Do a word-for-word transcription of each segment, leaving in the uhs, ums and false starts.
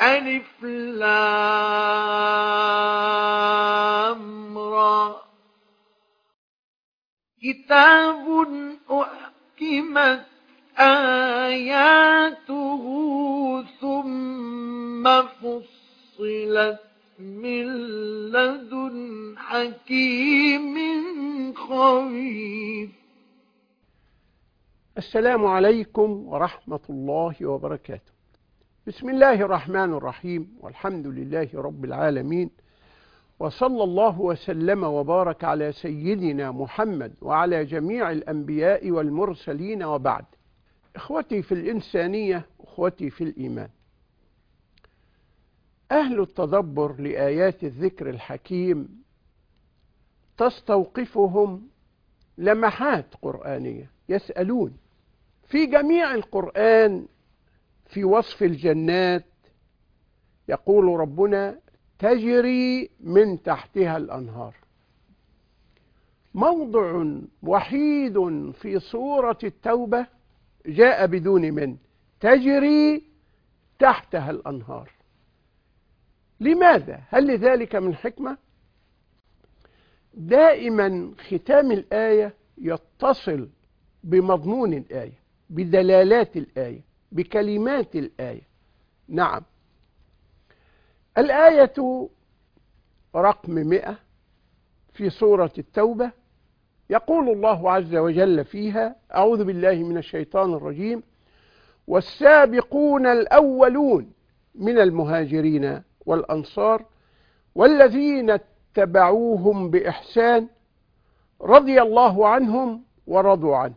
ألف لام را كتاب أحكمت آياته ثم فصلت من لدن حكيم خبير. السلام عليكم ورحمة الله وبركاته. بسم الله الرحمن الرحيم، والحمد لله رب العالمين، وصلى الله وسلم وبارك على سيدنا محمد وعلى جميع الأنبياء والمرسلين، وبعد. إخوتي في الإنسانية، أخوتي في الإيمان، أهل التدبر لآيات الذكر الحكيم تستوقفهم لمحات قرآنية، يسألون في جميع القرآن في وصف الجنات يقول ربنا تجري من تحتها الأنهار. موضع وحيد في سورة التوبة جاء بدون من، تجري تحتها الأنهار. لماذا؟ هل لذلك من حكمة؟ دائما ختام الآية يتصل بمضمون الآية، بدلالات الآية، بكلمات الآية. نعم، الآية رقم مئة في سورة التوبة يقول الله عز وجل فيها: أعوذ بالله من الشيطان الرجيم: والسابقون الأولون من المهاجرين والأنصار والذين اتبعوهم بإحسان رضي الله عنهم ورضوا عنه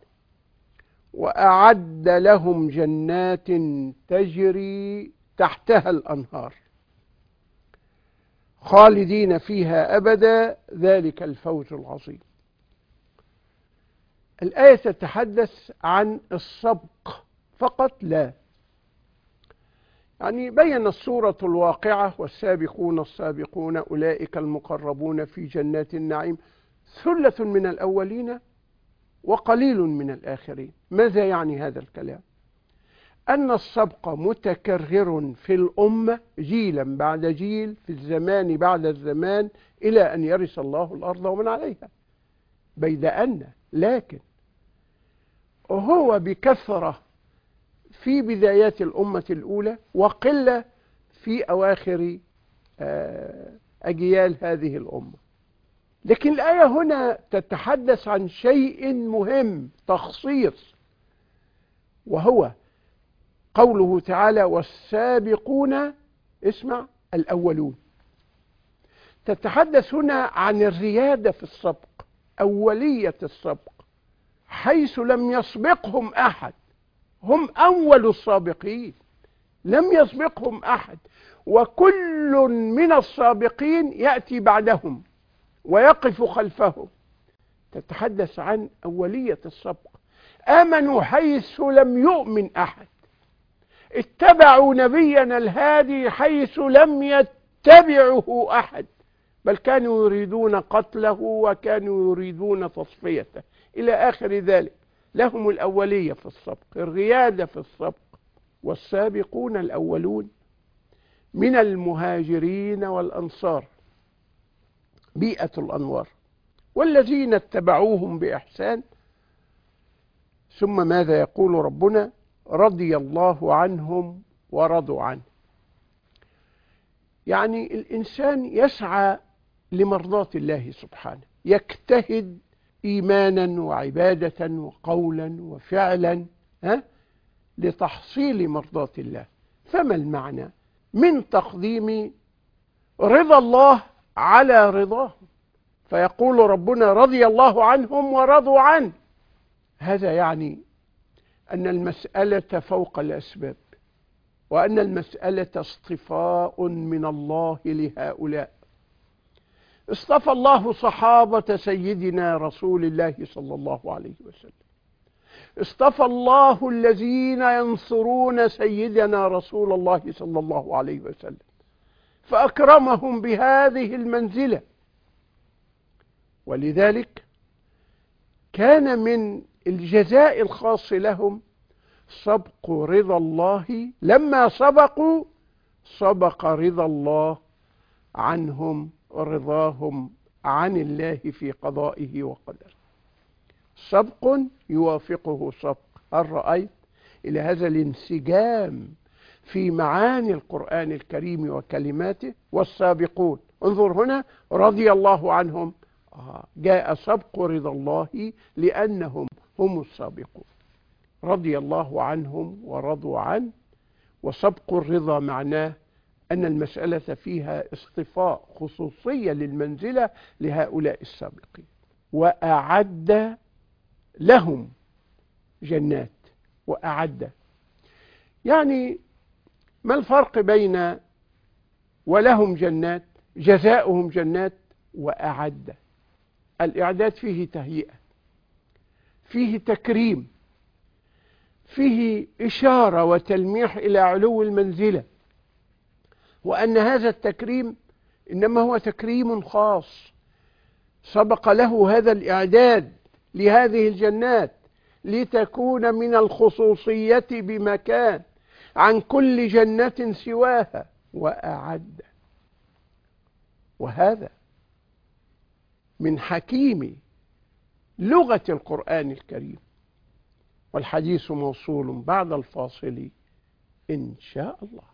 وأعد لهم جنات تجري تحتها الأنهار خالدين فيها أبدا ذلك الفوز العظيم. الآية تتحدث عن السبق فقط لا، يعني بين السورة الواقعة: والسابقون السابقون أولئك المقربون في جنات النعيم ثلة من الأولين وقليل من الآخرين. ماذا يعني هذا الكلام؟ أن السبق متكرر في الأمة جيلا بعد جيل، في الزمان بعد الزمان، إلى أن يرث الله الأرض ومن عليها. بيد أن لكن هو بكثرة في بدايات الأمة الأولى وقلة في أواخر أجيال هذه الأمة. لكن الآية هنا تتحدث عن شيء مهم، تخصيص، وهو قوله تعالى: والسابقون، اسمع، الأولون. تتحدث هنا عن الريادة في السبق، أولية السبق، حيث لم يسبقهم أحد، هم أول السابقين، لم يسبقهم أحد، وكل من السابقين يأتي بعدهم ويقف خلفهم. تتحدث عن أولية السبق. آمنوا حيث لم يؤمن أحد، اتبعوا نبينا الهادي حيث لم يتبعه أحد، بل كانوا يريدون قتله وكانوا يريدون تصفيته، إلى آخر ذلك. لهم الأولية في السبق، الريادة في السبق. والسابقون الأولون من المهاجرين والأنصار، بيئة الأنوار، والذين اتبعوهم بإحسان. ثم ماذا يقول ربنا؟ رضي الله عنهم ورضوا عنه. يعني الإنسان يسعى لمرضاة الله سبحانه، يجتهد إيمانا وعبادة وقولا وفعلا ها لتحصيل مرضاة الله. فما المعنى من تقديم رضا الله على رضاه؟ فيقول ربنا رضي الله عنهم ورضوا عنه. هذا يعني أن المسألة فوق الأسباب، وأن المسألة اصطفاء من الله لهؤلاء. اصطفى الله صحابة سيدنا رسول الله صلى الله عليه وسلم، اصطفى الله الذين ينصرون سيدنا رسول الله صلى الله عليه وسلم فأكرمهم بهذه المنزلة. ولذلك كان من الجزاء الخاص لهم سبق رضا الله لما سبقوا سبق رضا الله عنهم ورضاهم عن الله في قضائه وقدره. سبق يوافقه سبق. هل رأيت إلى هذا الانسجام في معاني القرآن الكريم وكلماته؟ والسابقون، انظر هنا، رضي الله عنهم، آه جاء سبق رضا الله لأنهم هم السابقون. رضي الله عنهم ورضوا عنه. وسبق الرضا معناه أن المسألة فيها اصطفاء، خصوصية للمنزلة لهؤلاء السابقين. وأعد لهم جنات. وأعد يعني ما الفرق بين ولهم جنات، جزاؤهم جنات، وأعد؟ الإعداد فيه تهيئة، فيه تكريم، فيه إشارة وتلميح إلى علو المنزلة، وأن هذا التكريم إنما هو تكريم خاص سبق له هذا الإعداد لهذه الجنات لتكون من الخصوصية بمكان عن كل جنة سواها. وأعد، وهذا من حكيم لغة القرآن الكريم. والحديث موصول بعد الفاصل إن شاء الله.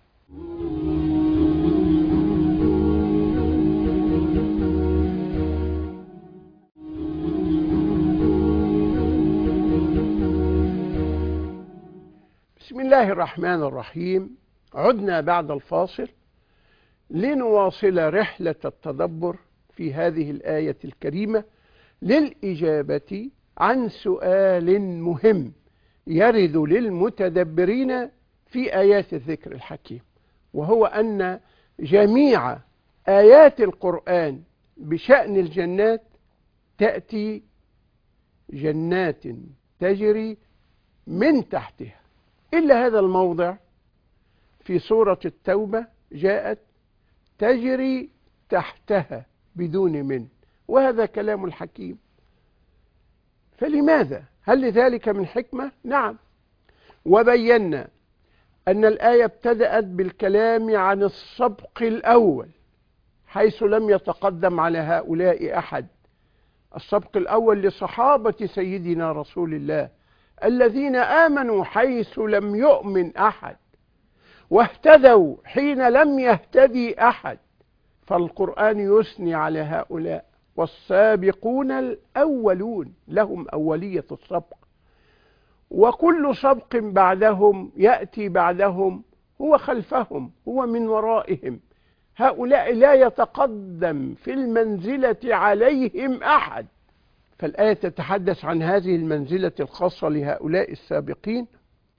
بسم الله الرحمن الرحيم. عدنا بعد الفاصل لنواصل رحلة التدبر في هذه الآية الكريمة للإجابة عن سؤال مهم يرد للمتدبرين في آيات الذكر الحكيم، وهو أن جميع آيات القرآن بشأن الجنات تأتي جنات تجري من تحتها، إلا هذا الموضع في سورة التوبة جاءت تجري تحتها بدون من، وهذا كلام الحكيم. فلماذا؟ هل لذلك من حكمة؟ نعم. وبينا أن الآية ابتدأت بالكلام عن السبق الأول حيث لم يتقدم على هؤلاء أحد. السبق الأول لصحابة سيدنا رسول الله الذين آمنوا حيث لم يؤمن أحد، واهتدوا حين لم يهتدي أحد. فالقرآن يثني على هؤلاء، والسابقون الأولون لهم أولية السبق، وكل سبق بعدهم يأتي بعدهم هو خلفهم، هو من ورائهم. هؤلاء لا يتقدم في المنزلة عليهم أحد. فالآية تتحدث عن هذه المنزلة الخاصة لهؤلاء السابقين،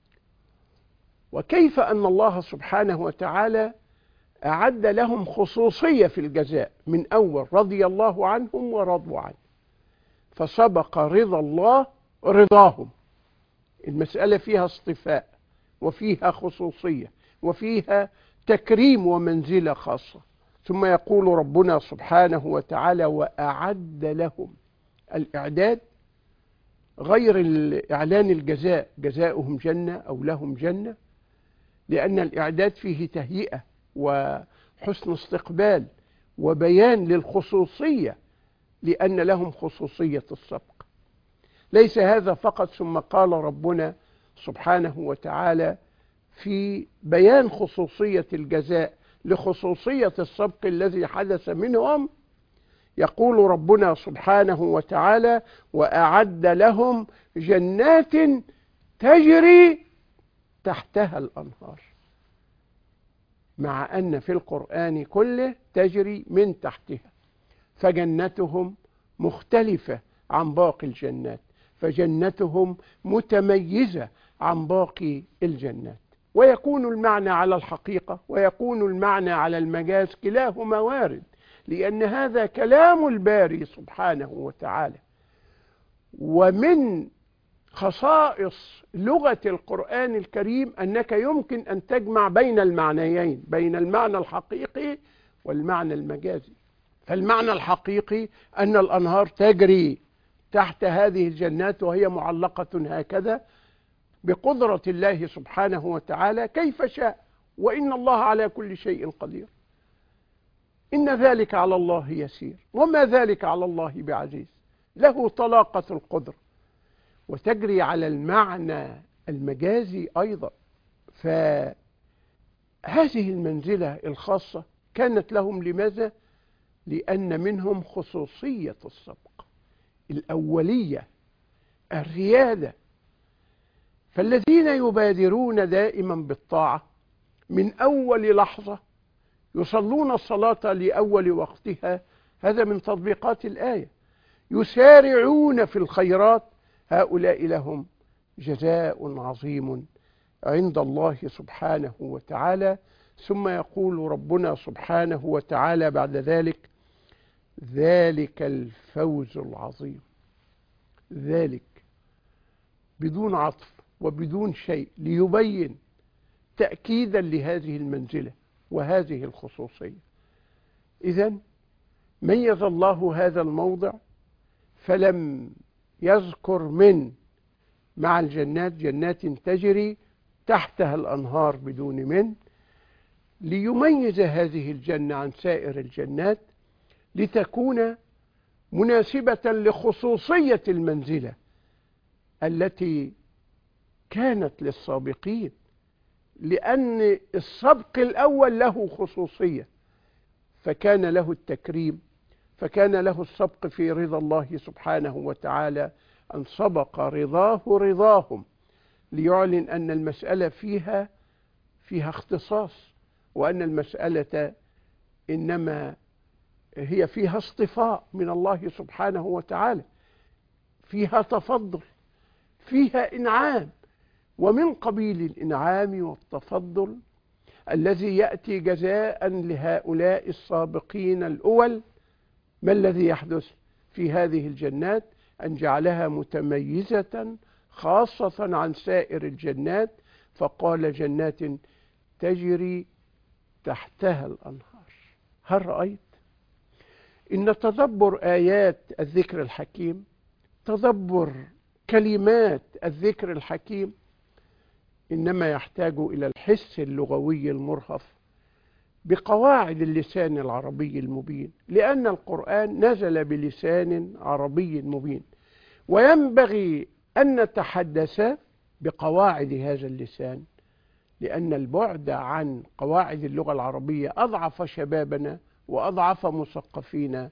وكيف أن الله سبحانه وتعالى أعد لهم خصوصية في الجزاء من أول رضي الله عنهم ورضوا عنه. فسبق رضا الله رضاهم. المسألة فيها اصطفاء وفيها خصوصية وفيها تكريم ومنزلة خاصة. ثم يقول ربنا سبحانه وتعالى وأعد لهم. الإعداد غير إعلان الجزاء، جزاؤهم جنة أو لهم جنة، لأن الإعداد فيه تهيئة وحسن استقبال وبيان للخصوصية، لأن لهم خصوصية السبق. ليس هذا فقط، ثم قال ربنا سبحانه وتعالى في بيان خصوصية الجزاء لخصوصية السبق الذي حدث منهم، يقول ربنا سبحانه وتعالى وأعد لهم جنات تجري تحتها الأنهار، مع أن في القرآن كله تجري من تحتها. فجنتهم مختلفة عن باقي الجنات، فجنتهم متميزة عن باقي الجنات. ويكون المعنى على الحقيقة ويكون المعنى على المجاز، كلاهما وارد، لأن هذا كلام الباري سبحانه وتعالى. ومن خصائص لغة القرآن الكريم أنك يمكن أن تجمع بين المعنيين، بين المعنى الحقيقي والمعنى المجازي. فالمعنى الحقيقي أن الأنهار تجري تحت هذه الجنات وهي معلقة هكذا بقدرة الله سبحانه وتعالى كيف شاء، وإن الله على كل شيء قدير. إن ذلك على الله يسير وما ذلك على الله بعزيز. له طلاقة القدرة، وتجري على المعنى المجازي أيضا. فهذه المنزلة الخاصة كانت لهم. لماذا؟ لأن منهم خصوصية السبق، الأولية، الريادة. فالذين يبادرون دائما بالطاعة من أول لحظة يصلون الصلاة لأول وقتها، هذا من تطبيقات الآية. يسارعون في الخيرات، هؤلاء لهم جزاء عظيم عند الله سبحانه وتعالى. ثم يقول ربنا سبحانه وتعالى بعد ذلك: ذلك الفوز العظيم. ذلك بدون عطف وبدون شيء، ليبين تأكيدا لهذه المنزلة وهذه الخصوصية. إذن ميز الله هذا الموضع فلم يذكر من مع الجنات جنات تجري تحتها الأنهار بدون من، ليميز هذه الجنة عن سائر الجنات، لتكون مناسبة لخصوصية المنزلة التي كانت للسابقين. لأن السبق الأول له خصوصية، فكان له التكريم، فكان له السبق في رضا الله سبحانه وتعالى، أن سبق رضاه رضاهم، ليعلن أن المسألة فيها فيها اختصاص، وأن المسألة إنما هي فيها اصطفاء من الله سبحانه وتعالى، فيها تفضل، فيها إنعام. ومن قبيل الإنعام والتفضل الذي يأتي جزاء لهؤلاء السابقين الأول، ما الذي يحدث في هذه الجنات؟ أن جعلها متميزة خاصة عن سائر الجنات، فقال: جنات تجري تحتها الأنهار. هل رأيت؟ إن تدبر آيات الذكر الحكيم، تدبر كلمات الذكر الحكيم، إنما يحتاج إلى الحس اللغوي المرهف بقواعد اللسان العربي المبين، لأن القرآن نزل بلسان عربي مبين، وينبغي أن نتحدث بقواعد هذا اللسان، لأن البعد عن قواعد اللغة العربية أضعف شبابنا وأضعف مثقفين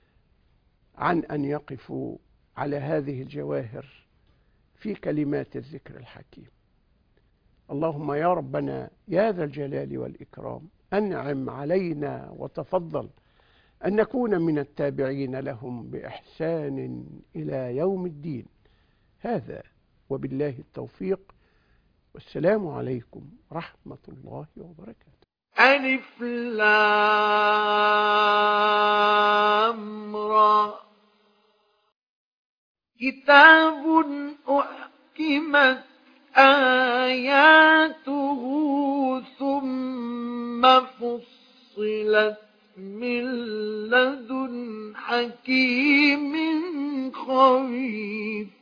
عن أن يقفوا على هذه الجواهر في كلمات الذكر الحكيم. اللهم يا ربنا يا ذا الجلال والإكرام، أنعم علينا وتفضل أن نكون من التابعين لهم بإحسان إلى يوم الدين. هذا وبالله التوفيق، والسلام عليكم ورحمة الله وبركاته. ألف لام را، كتاب أحكمت آياته ثم فصلت من لدن حكيم خبير.